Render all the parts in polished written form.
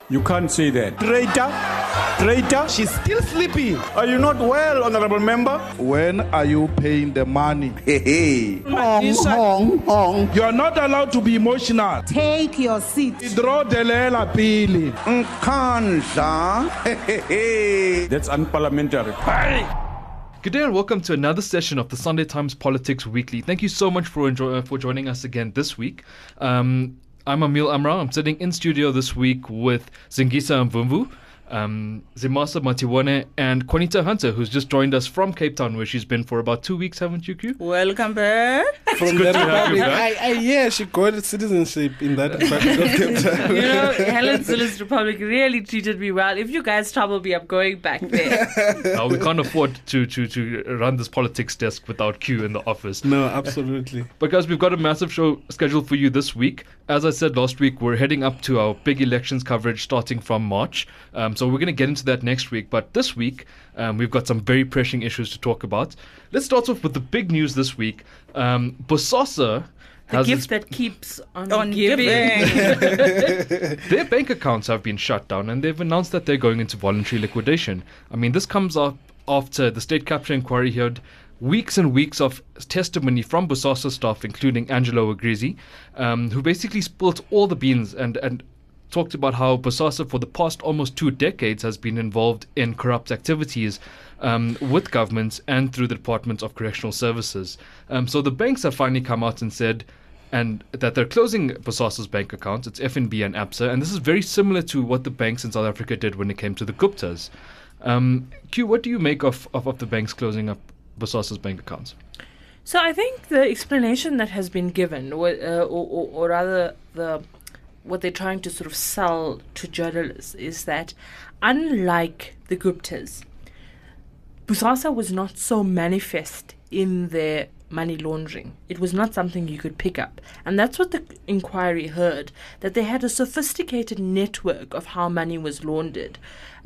You can't say that. Traitor! Traitor! She's still sleeping. Are you not well, honorable member? When are you paying the money? Hey! Hong, hong. You are not allowed to be emotional. Take your seat. Draw the lela pili. Nkandla! That's unparliamentary. Good day and welcome to another session of the Sunday Times Politics Weekly. Thank you so much for joining us again this week. I'm Emil Amra. I'm sitting in studio this week with Zingisa Mvumvu, Zimasa Matiwane, and Juanita Hunter, who's just joined us from Cape Town, where she's been for about 2 weeks, haven't you, Q? Welcome back. From the Republic. Yeah, she got citizenship in that Republic of Cape Town. You know, Helen Zulu's Republic really treated me well. If you guys trouble me, I'm going back there. No, we can't afford to run this politics desk without Q in the office. No, absolutely. But guys, we've got a massive show scheduled for you this week. As I said last week, we're heading up to our big elections coverage starting from March. So we're going to get into that next week. But this week, we've got some very pressing issues to talk about. Let's start off with the big news this week. Bosasa The has gift that keeps on giving. Their bank accounts have been shut down, and they've announced that they're going into voluntary liquidation. I mean, this comes up after the state capture inquiry heard weeks and weeks of testimony from Bosasa staff, including Angelo Agrizi, who basically spilt all the beans and talked about how Bosasa for the past almost 2 decades has been involved in corrupt activities with governments and through the Department of Correctional Services. So the banks have finally come out and said that they're closing Bosasa's bank accounts. It's FNB and ABSA, and this is very similar to what the banks in South Africa did when it came to the Guptas. Q, what do you make of the banks closing up Bosasa's bank accounts? So I think the explanation that has been given, or rather what they're trying to sort of sell to journalists, is that unlike the Guptas, Bosasa was not so manifest in their money laundering. It was not something you could pick up. And that's what the inquiry heard, that they had a sophisticated network of how money was laundered.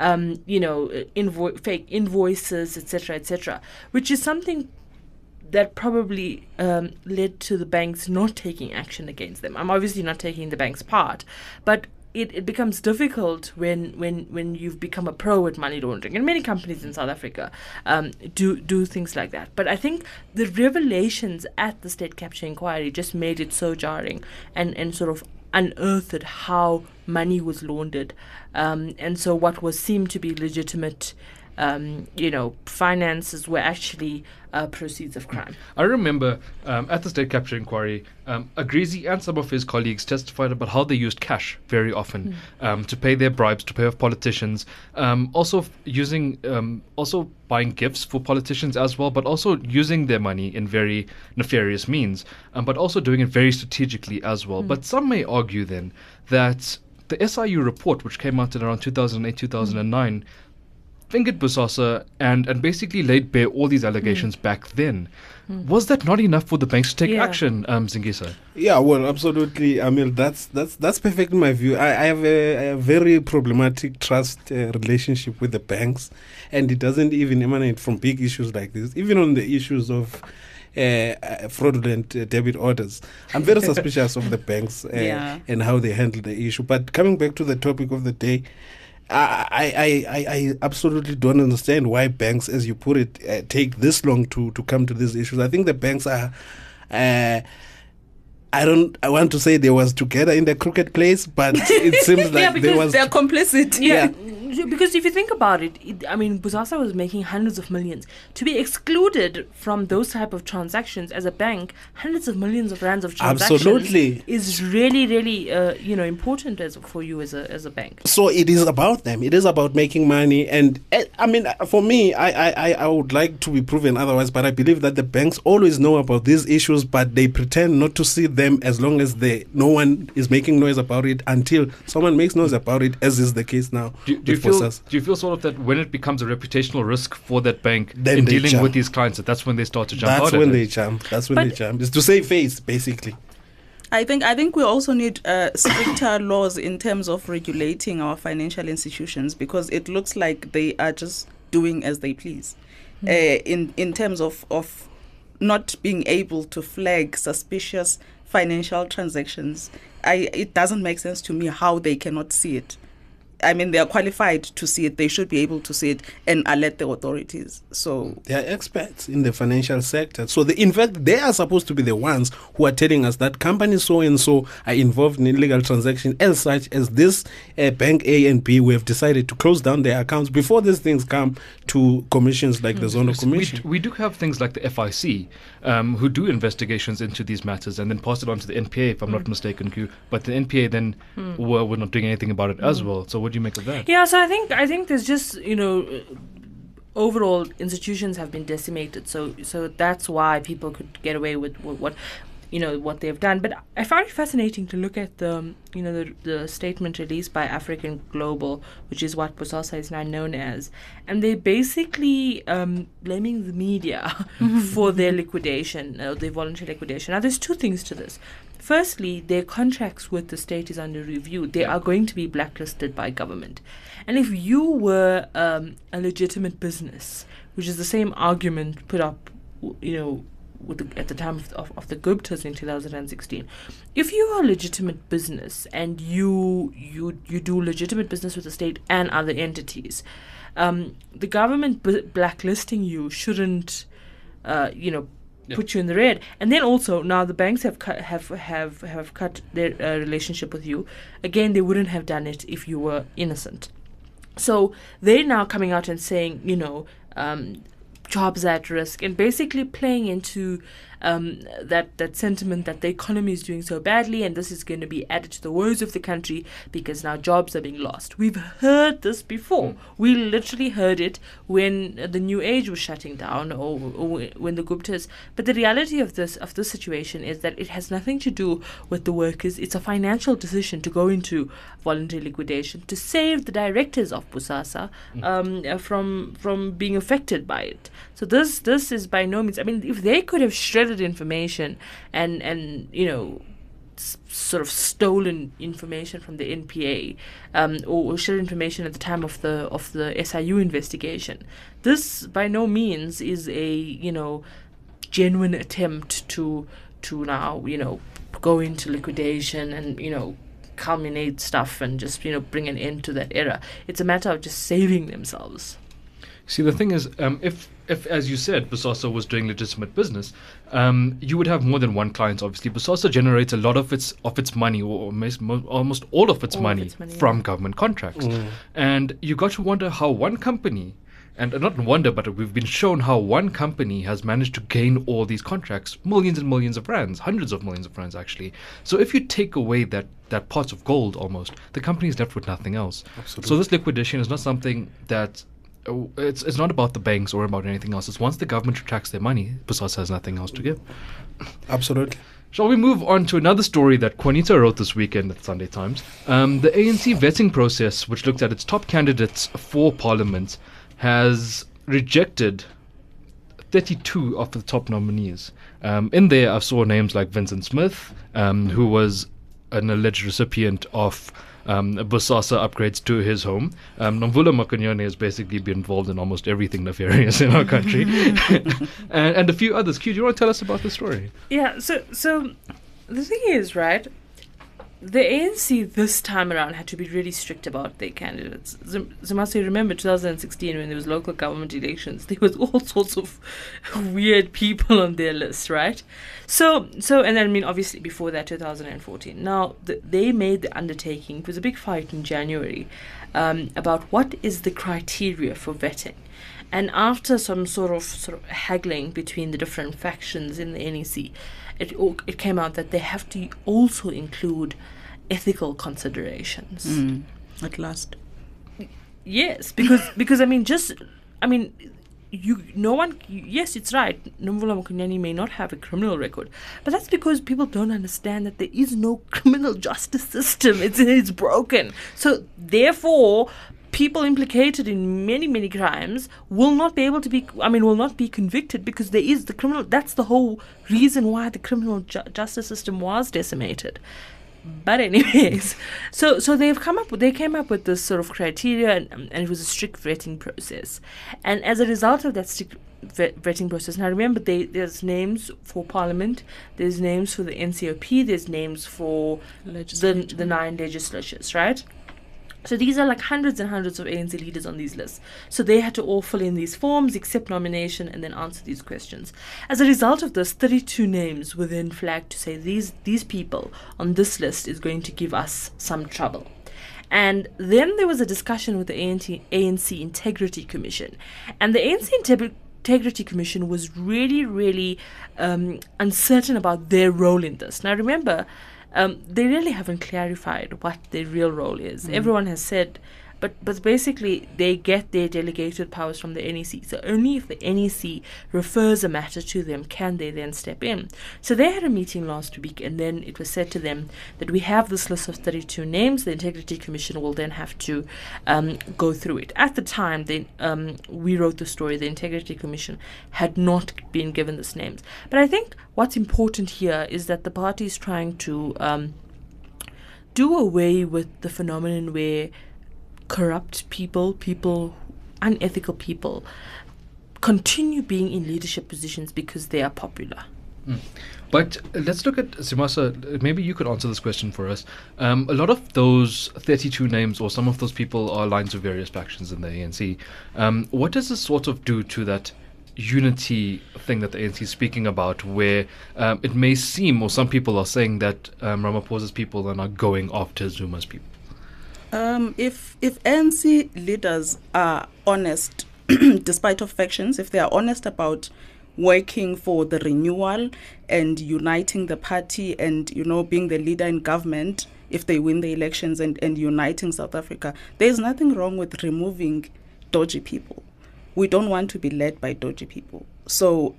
Fake invoices, etc., which is something that probably led to the banks not taking action against them. I'm obviously not taking the bank's part, but it becomes difficult when you've become a pro at money laundering. And many companies in South Africa do things like that. But I think the revelations at the state capture inquiry just made it so jarring and sort of unearthed how money was laundered. And so what seemed to be legitimate finances were actually proceeds of crime. I remember at the state capture inquiry, Agrizi and some of his colleagues testified about how they used cash very often to pay their bribes, to pay off politicians, also buying gifts for politicians as well, but also using their money in very nefarious means, but also doing it very strategically as well. But some may argue then that the SIU report, which came out in around 2008, 2009, fingered Bosasa and basically laid bare all these allegations back then. Was that not enough for the banks to take action, Zingisa? Yeah, well, absolutely. I mean, that's perfect in my view. I have a very problematic trust relationship with the banks, and it doesn't even emanate from big issues like this. Even on the issues of fraudulent debit orders, I'm very suspicious of the banks and how they handle the issue. But coming back to the topic of the day, I absolutely don't understand why banks, as you put it, take this long to come to these issues. I think the banks are, I want to say they was together in the crooked place, but it seems like they're complicit. Yeah. Because if you think about it, Bosasa was making hundreds of millions. To be excluded from those type of transactions as a bank, hundreds of millions of rands of transactions, absolutely, is really, really, important for you as a bank. So it is about them. It is about making money. And for me, I would like to be proven otherwise, but I believe that the banks always know about these issues, but they pretend not to see them as long as no one is making noise about it until someone makes noise about it, as is the case now. Do you feel sort of that when it becomes a reputational risk for that bank in dealing with these clients, that's when they start to jump out? That's when they jump. It's to save face, basically. I think we also need stricter laws in terms of regulating our financial institutions, because it looks like they are just doing as they please. In terms of not being able to flag suspicious financial transactions, it doesn't make sense to me how they cannot see it. I mean, they are qualified to see it. They should be able to see it and alert the authorities. So They are experts in the financial sector. So, in fact, they are supposed to be the ones who are telling us that companies so and so are involved in illegal transactions, as such as this bank A and B, we have decided to close down their accounts before these things come to commissions like the Zondo Commission. We do have things like the FIC who do investigations into these matters and then pass it on to the NPA, if I'm not mistaken, Q. But the NPA then were not doing anything about it as well. So what do you make of that? Yeah, so I think there's just, overall institutions have been decimated. So that's why people could get away with what they've done. But I found it fascinating to look at the statement released by African Global, which is what Bosasa is now known as, and they're basically blaming the media for their liquidation, their voluntary liquidation. Now, there's two things to this. Firstly, their contracts with the state is under review. They are going to be blacklisted by government. And if you were a legitimate business, which is the same argument put up, at the time of the Guptas in 2016, if you are a legitimate business and you do legitimate business with the state and other entities, the government blacklisting you shouldn't, put you in the red. And then also now the banks have cut their relationship with you. Again, they wouldn't have done it if you were innocent. So they're now coming out and saying, jobs at risk, and basically playing into that sentiment that the economy is doing so badly, and this is going to be added to the woes of the country because now jobs are being lost. We've heard this before. We literally heard it when the New Age was shutting down, or when the Guptas. But the reality of this situation is that it has nothing to do with the workers. It's a financial decision to go into voluntary liquidation to save the directors of Bosasa from being affected by it. So this is by no means. I mean, if they could have shredded information and sort of stolen information from the NPA, or shredded information at the time of the SIU investigation, this by no means is a genuine attempt to now go into liquidation and culminate stuff and just bring an end to that era. It's a matter of just saving themselves. See, the thing is, if as you said, Bosasa was doing legitimate business, you would have more than one client. Obviously, Bosasa generates a lot of its money, or almost all of its money from government contracts, and you got to wonder how one company. And not wonder, but we've been shown how one company has managed to gain all these contracts, millions and millions of rands, hundreds of millions of rands actually. So if you take away that pot of gold almost, the company is left with nothing else. Absolutely. So this liquidation is not something that, it's not about the banks or about anything else. It's once the government retracts their money, Bosasa has nothing else to give. Absolutely. Shall we move on to another story that Juanita wrote this weekend at Sunday Times? The ANC vetting process, which looked at its top candidates for parliament, has rejected 32 of the top nominees. In there, I saw names like Vincent Smith, who was an alleged recipient of Bosasa upgrades to his home. Nomvula Mokonyane has basically been involved in almost everything nefarious in our country. and a few others. Q, do you want to tell us about the story? Yeah, so the thing is, right, the ANC this time around had to be really strict about their candidates. Zamasi, remember 2016 when there was local government elections, there was all sorts of weird people on their list, right? So and then, I mean, obviously before that, 2014. Now, they made the undertaking. It was a big fight in January about what is the criteria for vetting. And after some sort of haggling between the different factions in the NEC, it came out that they have to also include ethical considerations. At last. Yes, because yes, it's right. Nomvula Mokonyane may not have a criminal record, but that's because people don't understand that there is no criminal justice system. It's broken. So therefore, people implicated in many, many crimes will not be convicted because there is the criminal. That's the whole reason why the criminal justice system was decimated. But anyways, so they came up with this sort of criteria, and it was a strict vetting process. And as a result of that strict vetting process, now remember, there's names for Parliament, there's names for the NCOP, there's names for the 9 legislatures, right? So these are like hundreds and hundreds of ANC leaders on these lists. So they had to all fill in these forms, accept nomination, and then answer these questions. As a result of this, 32 names were then flagged to say these people on this list is going to give us some trouble. And then there was a discussion with the ANC Integrity Commission. And the ANC Integrity Commission was really, really uncertain about their role in this. Now remember, they really haven't clarified what their real role is. Everyone has said, but basically they get their delegated powers from the NEC. So only if the NEC refers a matter to them can they then step in. So they had a meeting last week, and then it was said to them that we have this list of 32 names. The Integrity Commission will then have to go through it. At the time we wrote the story, the Integrity Commission had not been given these names. But I think what's important here is that the party is trying to do away with the phenomenon where corrupt people, unethical people, continue being in leadership positions because they are popular. But let's look at Simasa. Maybe you could answer this question for us. A lot of those 32 names, or some of those people, are lines of various factions in the ANC. What does this sort of do to that unity thing that the ANC is speaking about, where it may seem, or some people are saying that Ramaphosa's people are not going after Zuma's people? If ANC leaders are honest, despite of factions, if they are honest about working for the renewal and uniting the party and, being the leader in government, if they win the elections and uniting South Africa, there's nothing wrong with removing dodgy people. We don't want to be led by dodgy people. So,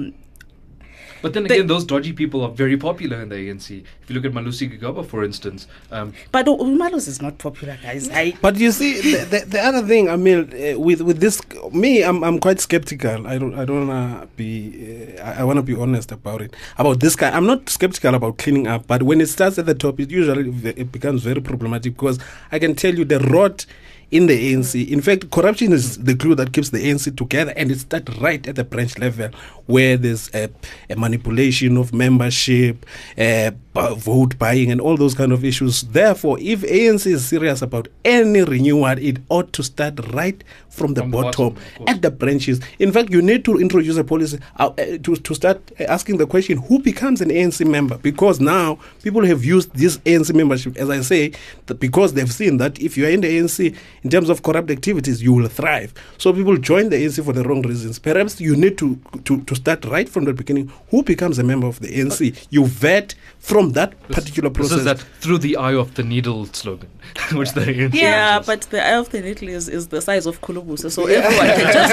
but then again, those dodgy people are very popular in the ANC. If you look at Malusi Gigaba, for instance. But Malusi is not popular, guys. But you see, the other thing, Amil, with this, I'm quite skeptical. I want to be honest about it. About this guy, I'm not skeptical about cleaning up. But when it starts at the top, it becomes very problematic, because I can tell you the rot in the ANC. In fact, corruption is the glue that keeps the ANC together, and it starts right at the branch level, where there's a manipulation of membership, vote buying, and all those kind of issues. Therefore, if ANC is serious about any renewal, it ought to start right from the bottom at the branches. In fact, you need to introduce a policy to start asking the question, who becomes an ANC member? Because now people have used this ANC membership, as I say, because they've seen that if you are in the ANC, in terms of corrupt activities, you will thrive. So people join the ANC for the wrong reasons. Perhaps you need to start right from the beginning. Who becomes a member of the ANC? You vet from that particular process. This is that through the eye of the needle slogan, which the ANC yeah, but the eye of the needle is the size of Kulubusa, so everyone can just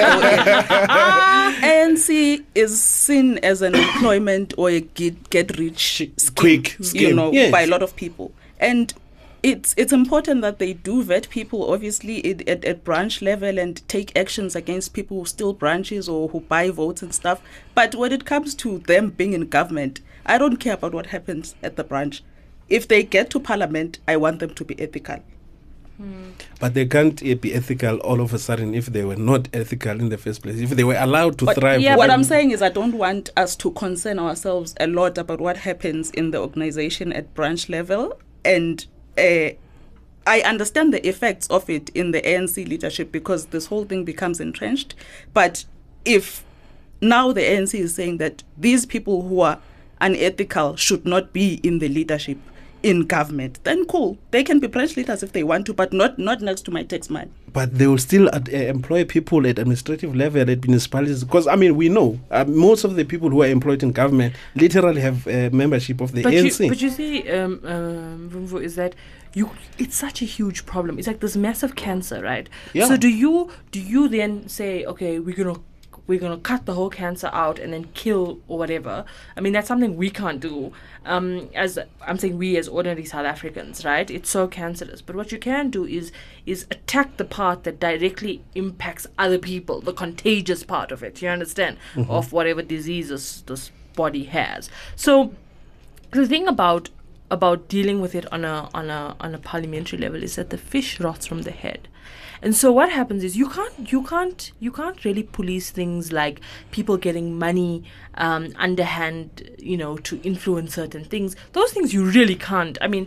go in. ANC is seen as an employment or a get rich quick scheme, by a lot of people. And it's important that they do vet people, obviously, at branch level, and take actions against people who steal branches or who buy votes and stuff. But when it comes to them being in government, I don't care about what happens at the branch. If they get to parliament, I want them to be ethical. But they can't be ethical all of a sudden if they were not ethical in the first place. If they were allowed to thrive. Yeah, what I'm saying is I don't want us to concern ourselves a lot about what happens in the organization at branch level. And I understand the effects of it in the ANC leadership, because this whole thing becomes entrenched. But if now the ANC is saying that these people who are unethical should not be in the leadership in government, then cool. They can be branch leaders if they want to, but not next to my tax man. But they will still employ people at administrative level at municipalities, because we know most of the people who are employed in government literally have membership of the ANC. But you see, Vumvu, is that it's such a huge problem. It's like this massive cancer, right? Yeah. So do you then say, okay, we're gonna cut the whole cancer out and then kill or whatever? I mean, that's something we can't do. As I'm saying, we as ordinary South Africans, right? It's so cancerous. But what you can do is attack the part that directly impacts other people, the contagious part of it. You understand? Mm-hmm. Of whatever diseases this body has. So the thing about dealing with it on a parliamentary level is that the fish rots from the head. And so what happens is you can't really police things like people getting money underhand, to influence certain things. Those things you really can't. I mean,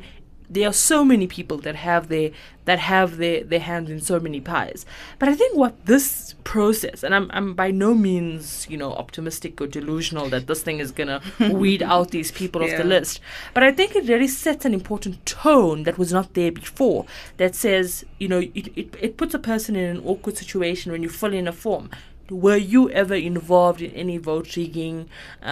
there are so many people that have their hands in so many pies. But I think what this process, and I'm by no means, optimistic or delusional that this thing is gonna weed out these people off the list, but I think it really sets an important tone that was not there before, that says, it puts a person in an awkward situation when you fill in a form. Were you ever involved in any vote rigging,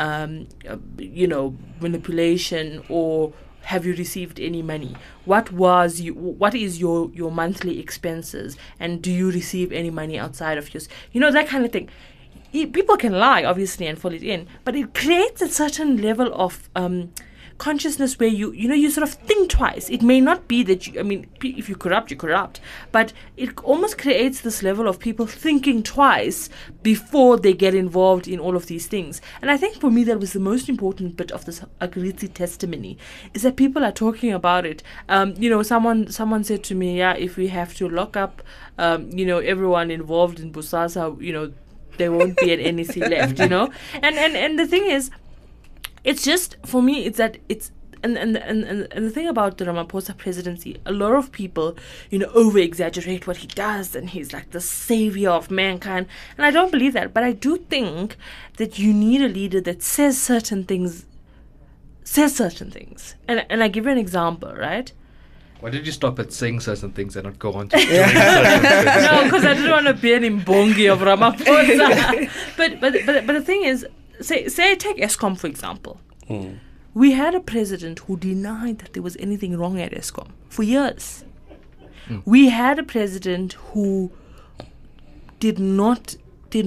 manipulation, or have you received any money? What is your monthly expenses, and do you receive any money outside of yours? That kind of thing. People can lie, obviously, and fill it in, but it creates a certain level of consciousness where you sort of think twice. It may not be that if you corrupt, you corrupt, but it almost creates this level of people thinking twice before they get involved in all of these things. And I think for me that was the most important bit of this Agrizi testimony, is that people are talking about it. Someone said to me, if we have to lock up everyone involved in Bosasa, there won't be an NEC left, and the thing is, it's just, for me, it's that it's, and the thing about the Ramaphosa presidency, a lot of people, over exaggerate what he does, and he's like the savior of mankind, and I don't believe that. But I do think that you need a leader that says certain things, and I give you an example, right? Why did you stop at saying certain things and not go on to doing certain things? No, because I didn't want to be an imbongi of Ramaphosa. but the thing is, Say take Eskom, for example. We had a president who denied that there was anything wrong at Eskom for years. We had a president who did not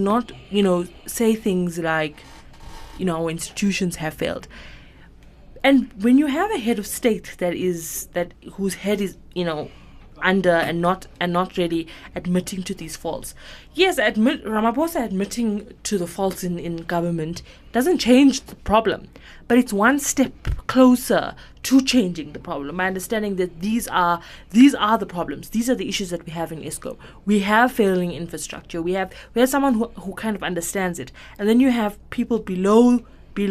say things like, our institutions have failed. And when you have a head of state whose head is under and not really admitting to these faults. Yes, Ramaphosa admitting to the faults in government doesn't change the problem, but it's one step closer to changing the problem. My understanding that these are the problems. These are the issues that we have in Eskom. We have failing infrastructure. We have someone who kind of understands it, and then you have people below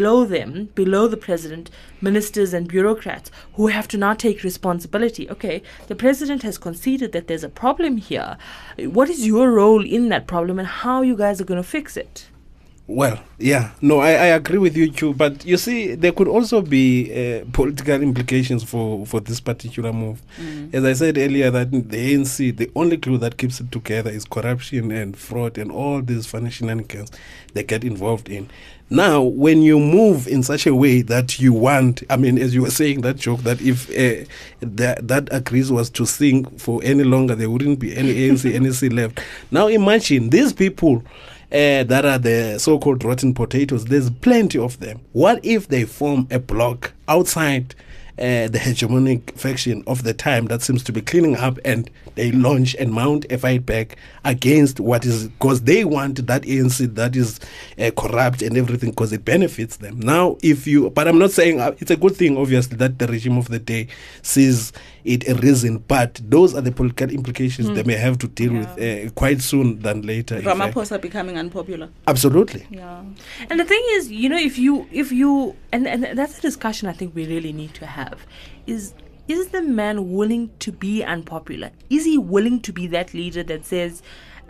the president, ministers and bureaucrats, who have to now take responsibility. Okay, the president has conceded that there's a problem here. What is your role in that problem, and how you guys are going to fix it? Well, yeah, no, I agree with you, Q, but you see, there could also be political implications for this particular move. As I said earlier, that the ANC, the only glue that keeps it together is corruption and fraud and all these funny shenanigans they get involved in. Now, when you move in such a way that you want, as you were saying, that joke, that if that Agrizi was to sing for any longer, there wouldn't be any ANC, NEC left. Now imagine these people that are the so-called rotten potatoes, there's plenty of them. What if they form a bloc outside the hegemonic faction of the time that seems to be cleaning up, and they launch and mount a fight back against what is, because they want that ANC that is corrupt and everything, because it benefits them. Now, but I'm not saying it's a good thing, obviously, that the regime of the day sees it a reason, but those are the political implications they may have to deal with quite soon than later. Ramaphosa becoming unpopular. Absolutely. Yeah. And the thing is, if you and that's a discussion I think we really need to have, is the man willing to be unpopular? Is he willing to be that leader that says,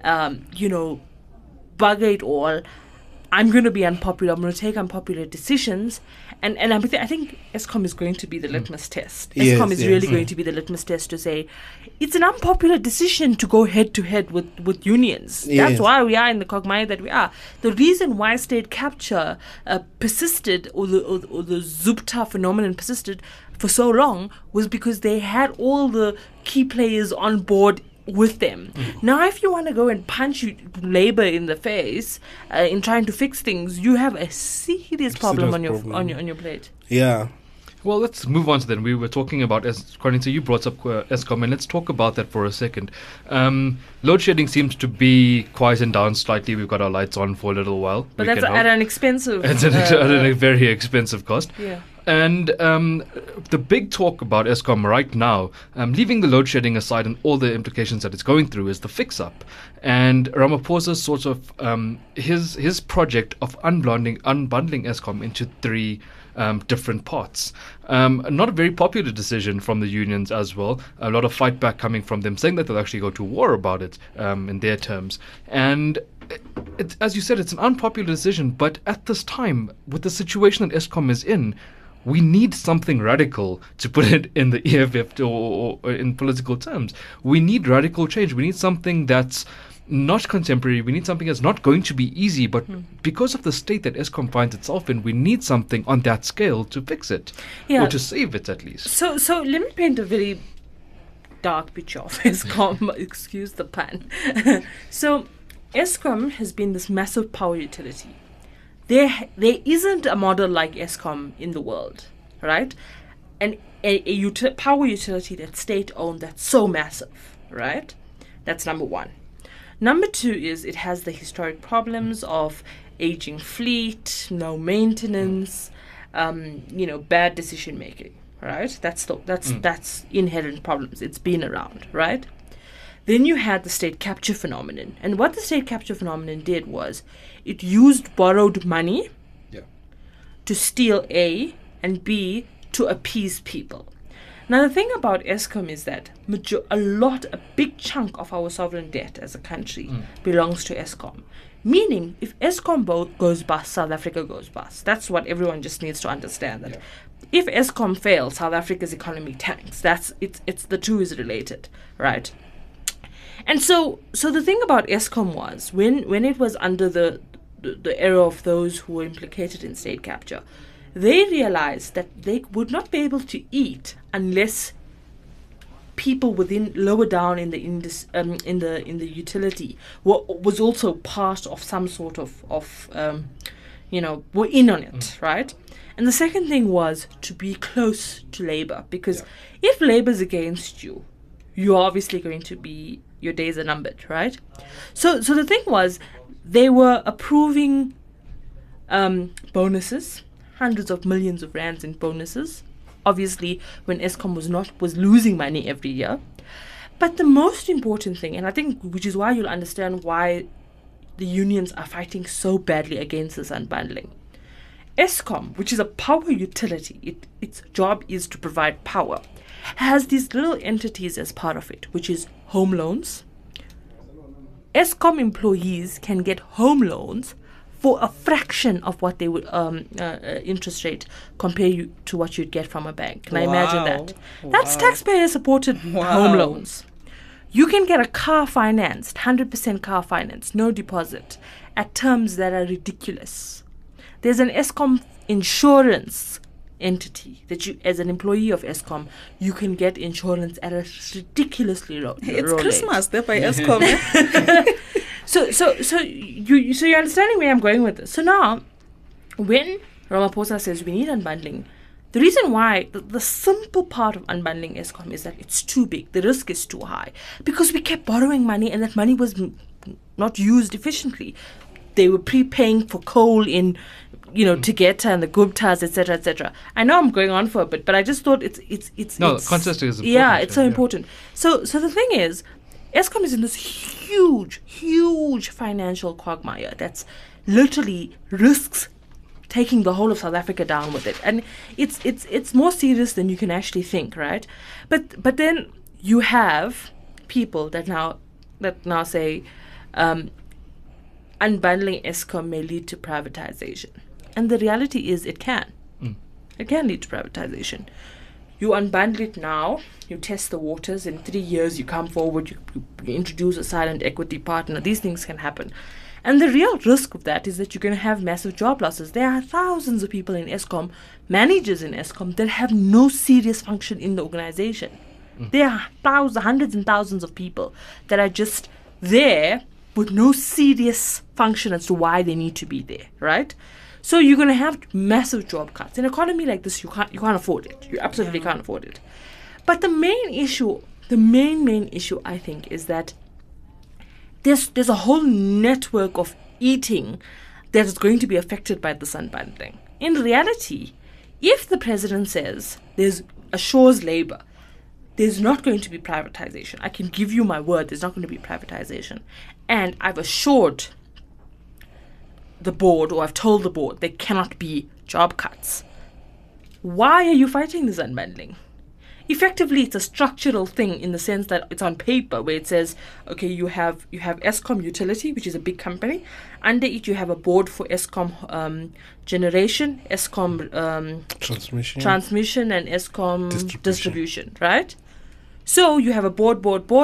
bugger it all, I'm going to be unpopular, I'm going to take unpopular decisions? And I think Eskom is going to be the litmus test. Eskom is really going to be the litmus test to say, it's an unpopular decision to go head-to-head with unions. That's why we are in the quagmire that we are. The reason why state capture persisted, or the Zupta phenomenon persisted for so long, was because they had all the key players on board with them. Now, if you want to go and punch labor in the face in trying to fix things, you have a serious problem on your plate. Yeah. Well, let's move on to then. We were talking about, according to you brought up Eskom, and let's talk about that for a second. Load shedding seems to be quieting down slightly. We've got our lights on for a little while. But that's at an expensive... It's at a very expensive cost. Yeah. And the big talk about Eskom right now, leaving the load shedding aside and all the implications that it's going through, is the fix-up. And Ramaphosa's sort of his project of unbundling Eskom into three different parts. Not a very popular decision from the unions as well. A lot of fight back coming from them, saying that they'll actually go to war about it in their terms. And as you said, it's an unpopular decision, but at this time, with the situation that Eskom is in, we need something radical, to put it in the EFF or in political terms. We need radical change. We need something that's not contemporary. We need something that's not going to be easy, but because of the state that Eskom finds itself in, we need something on that scale to fix it, or to save it at least. So let me paint a very dark picture of Eskom. Excuse the pun. So Eskom has been this massive power utility. There isn't a model like Eskom in the world, right? And a power utility that's state-owned, that's so massive, right? That's number one. Number two is it has the historic problems of aging fleet, no maintenance, bad decision making, right? That's inherent problems. It's been around, right? Then you had the state capture phenomenon. And what the state capture phenomenon did was it used borrowed money to steal A, and B, to appease people. Now, the thing about Eskom is that a big chunk of our sovereign debt as a country belongs to Eskom. Meaning, if Eskom goes bust, South Africa goes bust. That's what everyone just needs to understand. That if Eskom fails, South Africa's economy tanks. It's the two is related, right? And so the thing about Eskom was when it was under the era of those who were implicated in state capture, they realized that they would not be able to eat unless people within lower down in the utility was also part of some sort of were in on it, right? And the second thing was to be close to labor, because if labor's against you, you're obviously going to be, your days are numbered, right? So the thing was, they were approving bonuses, hundreds of millions of rands in bonuses, obviously when Eskom was losing money every year. But the most important thing, and I think which is why you'll understand why the unions are fighting so badly against this unbundling. Eskom, which is a power utility, its job is to provide power, has these little entities as part of it, which is home loans. Eskom employees can get home loans for a fraction of what they would interest rate compare to what you'd get from a bank. Can I imagine that? That's taxpayer-supported home loans. You can get a car financed, 100% car finance, no deposit, at terms that are ridiculous. There's an Eskom insurance entity that you, as an employee of Eskom, you can get insurance at a ridiculously low It's low Christmas, they're by Eskom. So you're understanding where I'm going with this. So now, when Ramaphosa says we need unbundling, the reason why, the simple part of unbundling Eskom is that it's too big. The risk is too high. Because we kept borrowing money and that money was not used efficiently. They were prepaying for coal in, Tegeta and the Guptas, etc., etc. I know I'm going on for a bit, but I just thought it's context is important. Yeah, it's so important. So the thing is, Eskom is in this huge financial quagmire that's literally risks taking the whole of South Africa down with it, and it's more serious than you can actually think, right? But then you have people that now say unbundling Eskom may lead to privatization, and the reality is it can. It can lead to privatization. You unbundle it now, you test the waters, in 3 years you come forward, you introduce a silent equity partner. These things can happen. And the real risk of that is that you're going to have massive job losses. There are thousands of people in Eskom, managers in Eskom, that have no serious function in the organization. There are hundreds and thousands of people that are just there with no serious function as to why they need to be there, right? So you're going to have massive job cuts. In an economy like this, you can't afford it. You absolutely can't afford it. But the main issue, I think, is that there's a whole network of eating that is going to be affected by this unbundling. In reality, if the president says there's assures labor, there's not going to be privatization. I can give you my word, there's not going to be privatization. And I've assured the board, or I've told the board, there cannot be job cuts. why are you fighting this unbundling? Effectively, it's a structural thing in the sense that it's on paper where it says, okay, you have Eskom Utility, which is a big company. Under it, you have a board for Eskom generation, Eskom transmission, and Eskom distribution, right? So you have a board,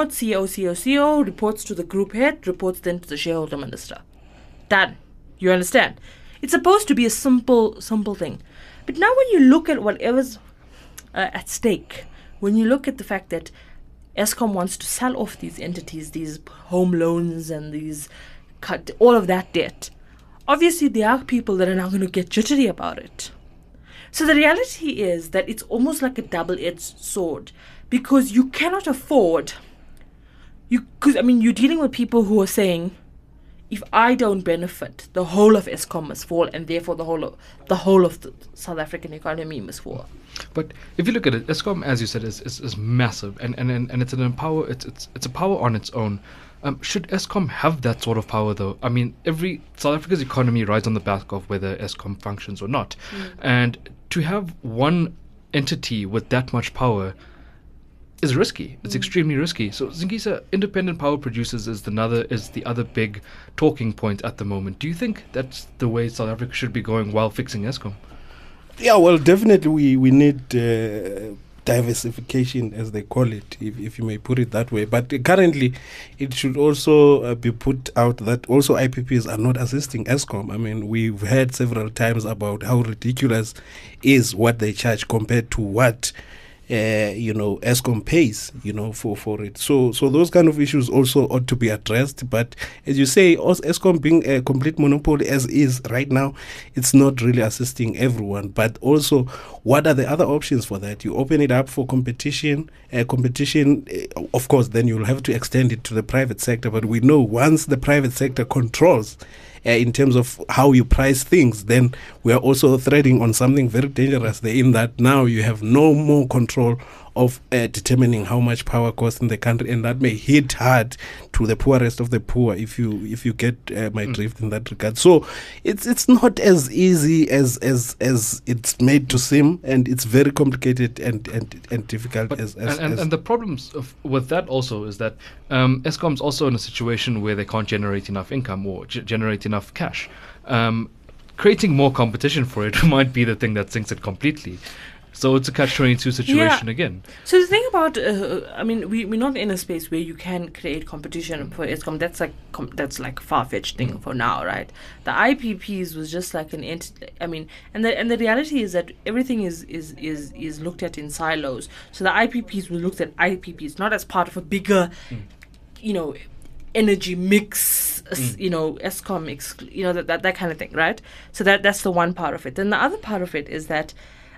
CEO reports to the group head, reports then to the shareholder minister. Done. You understand? It's supposed to be a simple thing. But now when you look at whatever's at stake, when you look at the fact that Eskom wants to sell off these entities, these home loans and these all of that debt, obviously there are people that are now going to get jittery about it. So the reality is that it's almost like a double-edged sword, because you cannot afford, because you're dealing with people who are saying, if I don't benefit, the whole of Eskom must fall, and therefore the whole of the South African economy must fall. But if you look at it, Eskom, as you said, is massive, and it's a power on its own. Should Eskom have that sort of power, though? I mean, South Africa's economy rides on the back of whether Eskom functions or not, and to have one entity with that much power is risky. It's extremely risky. So, Zingisa, independent power producers is the other big talking point at the moment. Do you think that's the way South Africa should be going while fixing Eskom? Yeah, well, definitely we need diversification, as they call it, if you may put it that way. But currently, it should also be put out that also IPPs are not assisting Eskom. I mean, we've heard several times about how ridiculous is what they charge compared to what Eskom pays, for it. So those kind of issues also ought to be addressed. But as you say, Eskom being a complete monopoly as is right now, it's not really assisting everyone. But also, what are the other options for that? You open it up for competition. Of course, then you'll have to extend it to the private sector. But we know once the private sector controls in terms of how you price things, then we are also threading on something very dangerous there, in that now you have no more control of determining how much power costs in the country, and that may hit hard to the poorest of the poor, if you get my drift in that regard. So it's not as easy as it's made to seem, and it's very complicated and difficult. And the problems with that also is that Eskom's also in a situation where they can't generate enough income or generate enough cash. Creating more competition for it might be the thing that sinks it completely. So it's a catch-22 situation again. So the thing about, we're not in a space where you can create competition for Eskom. That's like far-fetched thing for now, right? The IPPs was just like an entity. And the reality is that everything is looked at in silos. So the IPPs were looked at IPPs, not as part of a bigger, energy mix, Eskom, that kind of thing, right? So that's the one part of it. Then the other part of it is that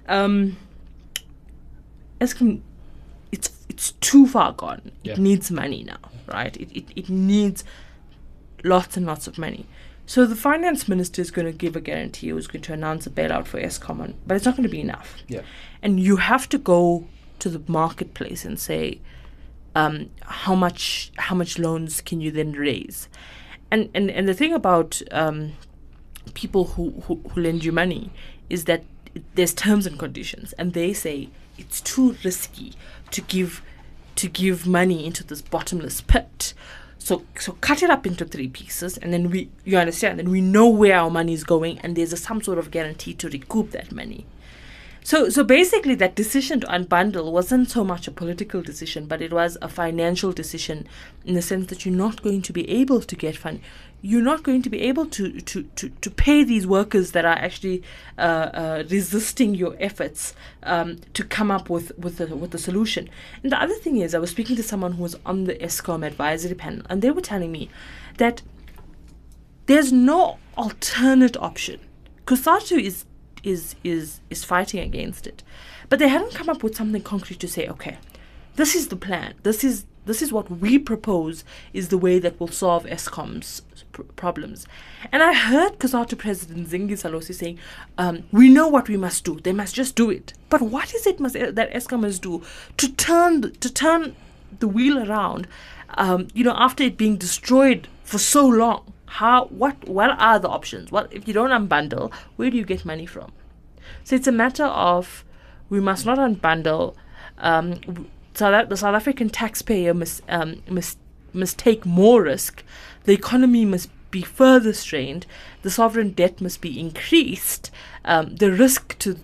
Eskom, it's too far gone. Yeah. It needs money now, right? It needs lots and lots of money. So the finance minister is going to give a guarantee. He was going to announce a bailout for Eskom, but it's not going to be enough. Yeah. And you have to go to the marketplace and say, how much loans can you then raise? And the thing about people who lend you money is that there's terms and conditions, and they say it's too risky to give money into this bottomless pit. So cut it up into 3 pieces, and then you understand, and we know where our money is going, and there's some sort of guarantee to recoup that money. So basically, that decision to unbundle wasn't so much a political decision, but it was a financial decision, in the sense that you're not going to be able to get fund. You're not going to be able to pay these workers that are actually resisting your efforts to come up with a solution. And the other thing is, I was speaking to someone who was on the Eskom advisory panel, and they were telling me that there's no alternate option. COSATU is fighting against it, but they hadn't come up with something concrete to say, okay, this is the plan. This is what we propose is the way that will solve Eskom's problems. And I heard COSATU President Zingisa Losi saying, we know what we must do. They must just do it. But what is it that Eskom must do to turn the wheel around? After it being destroyed for so long, what are the options? What if you don't unbundle? Where do you get money from? So it's a matter of we must not unbundle. The South African taxpayer must take more risk. The economy must be further strained. The sovereign debt must be increased. The risk to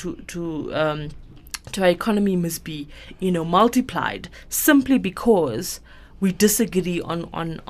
our economy must be, multiplied, simply because we disagree on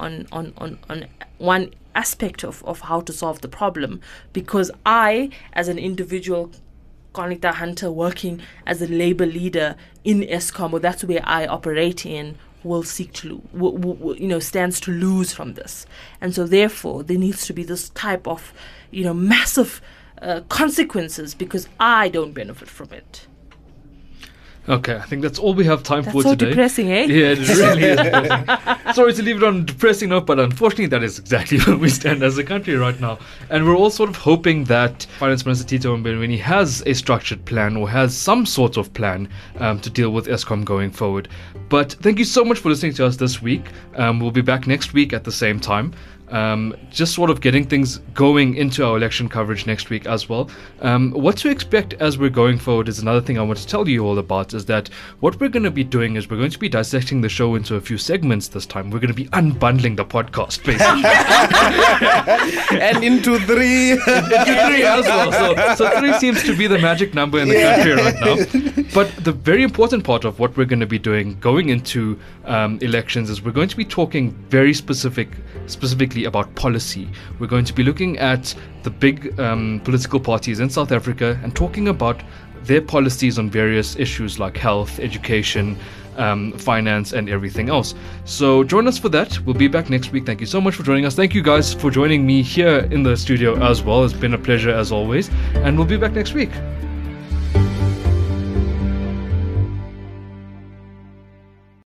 one aspect of how to solve the problem. Because I, as an individual, Conita Hunter, working as a labor leader in Eskom, or that's where I operate in, will seek to stands to lose from this. And so therefore there needs to be this type of massive consequences, because I don't benefit from it. Okay, I think that's all we have time That's for so today. depressing, eh? Yeah, it really is depressing. Sorry to leave it on a depressing note, but unfortunately that is exactly where we stand as a country right now. And we're all sort of hoping that Finance Minister Tito Mboweni has a structured plan, or has some sort of plan to deal with Eskom going forward. But thank you so much for listening to us this week. We'll be back next week at the same time. Just sort of getting things going into our election coverage next week as well. What to expect as we're going forward is another thing I want to tell you all about, is that what we're going to be doing is we're going to be dissecting the show into a few segments this time. We're going to be unbundling the podcast, basically. And into 3. Into 3 as well. So 3 seems to be the magic number in the country right now. But the very important part of what we're going to be doing going into elections is we're going to be talking very specifically about policy. We're going to be looking at the big political parties in South Africa and talking about their policies on various issues like health, education, finance, and everything else. So join us for that. We'll be back next week. Thank you so much for joining us. Thank you guys for joining me here in the studio as well. It's been a pleasure as always. And we'll be back next week.